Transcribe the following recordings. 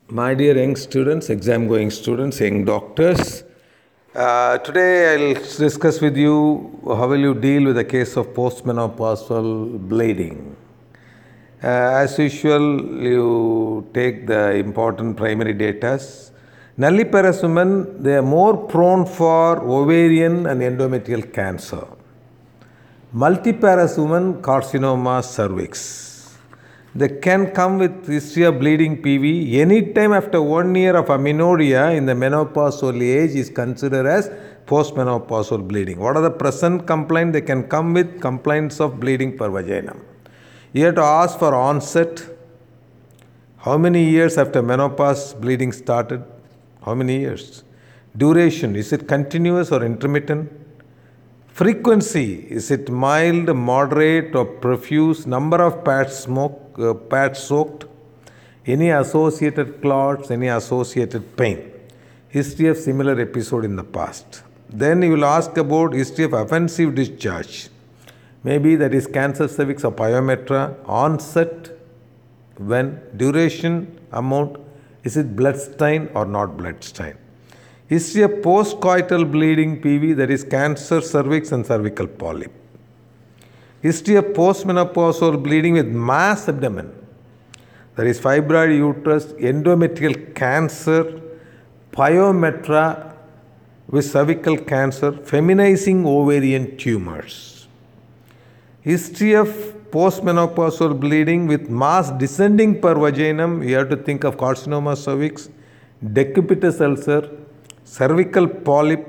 My dear young students, exam going students, young doctors, today I'll discuss with you how will you deal with the case of postmenopausal bleeding. As usual, you take the important primary data. Nulliparous women, they are more prone for ovarian and endometrial cancer. Multiparous women, carcinoma cervix. They can come with history of bleeding PV anytime after 1 year of amenorrhea in the menopausal age is considered as postmenopausal bleeding. What are the present complaints? They can come with complaints of bleeding per vagina. You have to ask for onset. How many years after menopause bleeding started? How many years? Duration, is it continuous or intermittent? Frequency, is it mild, moderate or profuse? Number of pads soaked? Any associated clots, any associated pain? History of similar episode in the past. Then you will ask about history of offensive discharge. Maybe that is cancer cervix or pyometra. Onset, when? Duration, amount, is it blood stain or not blood stain? History of postcoital bleeding PV, that is cancer cervix and cervical polyp. History of postmenopausal bleeding with mass abdomen, that is fibroid uterus, endometrial cancer, pyometra with cervical cancer, feminizing ovarian tumors. History of postmenopausal bleeding with mass descending per vaginum, you have to think of carcinoma cervix, decubitus ulcer, cervical polyp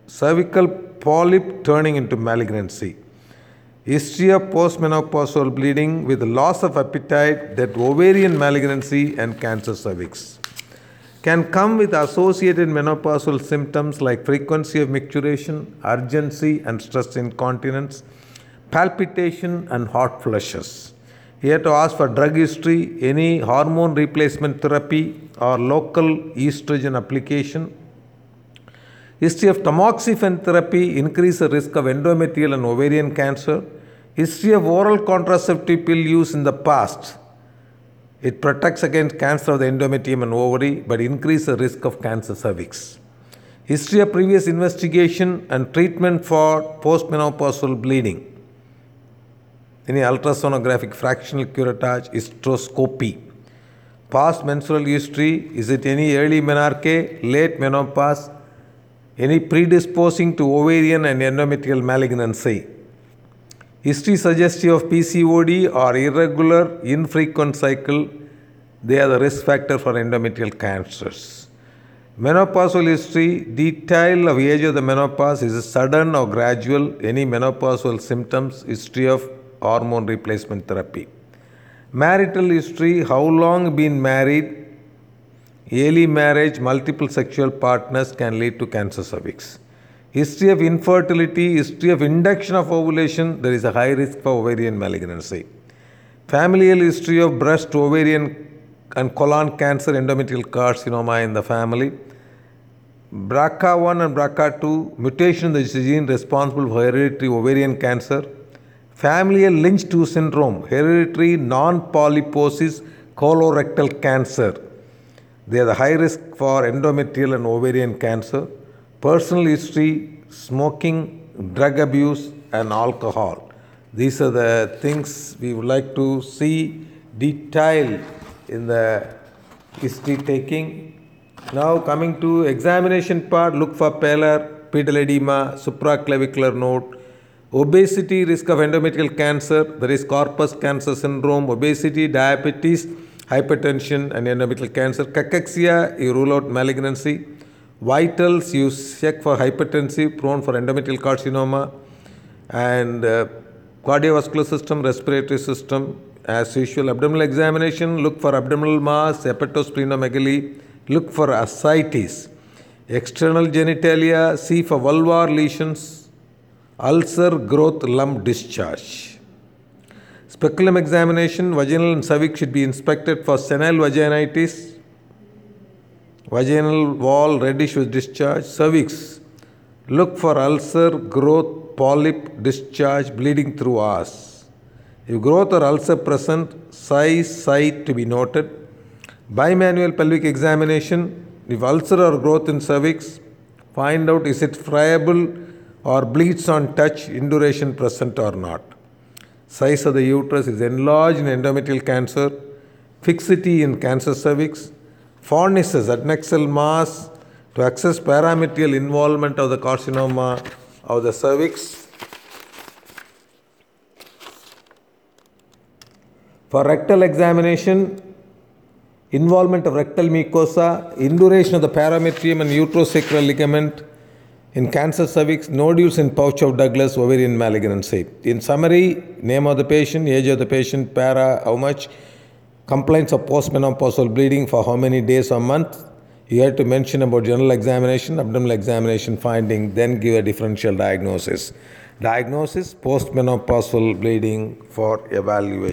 turning into malignancy. History of postmenopausal bleeding with loss of appetite, that ovarian malignancy and cancer cervix. Can come with associated menopausal symptoms like frequency of micturition, urgency and stress incontinence, palpitation and hot flushes. You have to ask for drug history, any hormone replacement therapy or local estrogen application. History of tamoxifen therapy increase the risk of endometrial and ovarian cancer. History of oral contraceptive pill use in the past. It protects against cancer of the endometrium and ovary but increase the risk of cancer cervix. History of previous investigation and treatment for postmenopausal bleeding. Any ultrasonographic fractional curettage, hysteroscopy. Past menstrual history, is it any early menarche, late menopause, any predisposing to ovarian and endometrial malignancy. History suggestive of PCOD or irregular, infrequent cycle, they are the risk factor for endometrial cancers. Menopausal history, detail of age of the menopause, is it sudden or gradual, any menopausal symptoms, history of hormone replacement therapy. Marital history, how long been married, early marriage, multiple sexual partners can lead to cancer cervix. History of infertility, history of induction of ovulation, there is a high risk for ovarian malignancy. Familial history of breast, ovarian and colon cancer, endometrial carcinoma in the family. BRCA1 and BRCA2, mutation in the gene responsible for hereditary ovarian cancer. Familial Lynch 2 syndrome, hereditary non-polyposis colorectal cancer. They are the high risk for endometrial and ovarian cancer. Personal history, smoking, drug abuse and alcohol. These are the things we would like to see detailed in the history taking. Now coming to examination part, look for pallor, pedal edema, supraclavicular node, obesity, risk of endometrial cancer, there is corpus cancer syndrome, obesity, diabetes, hypertension and endometrial cancer. Cachexia, you rule out malignancy. Vitals, you check for hypertensive, prone for endometrial carcinoma. And cardiovascular system, respiratory system. As usual, abdominal examination, look for abdominal mass, hepatosplenomegaly, look for ascites. External genitalia, see for vulvar lesions, ulcer, growth, lump, discharge. Speculum examination, vaginal and cervix should be inspected for senile vaginitis, vaginal wall reddish with discharge. Cervix, look for ulcer, growth, polyp, discharge, bleeding through os. If growth or ulcer present, size, site to be noted. Bimanual pelvic examination, if ulcer or growth in cervix, find out is it friable or bleeds on touch, induration present or not. Size of the uterus is enlarged in endometrial cancer, fixity in cancer cervix, fornices, adnexal mass to assess parametrial involvement of the carcinoma of the cervix. For rectal examination, involvement of rectal mucosa, induration of the parametrium and uterosacral ligament in cancer cervix, nodules in pouch of Douglas, ovarian malignancy. In summary, name of the patient, age of the patient, para, how much, complaints of postmenopausal bleeding for how many days or month. You have to mention about general examination, abdominal examination finding, then give a differential diagnosis. Diagnosis, postmenopausal bleeding for evaluation.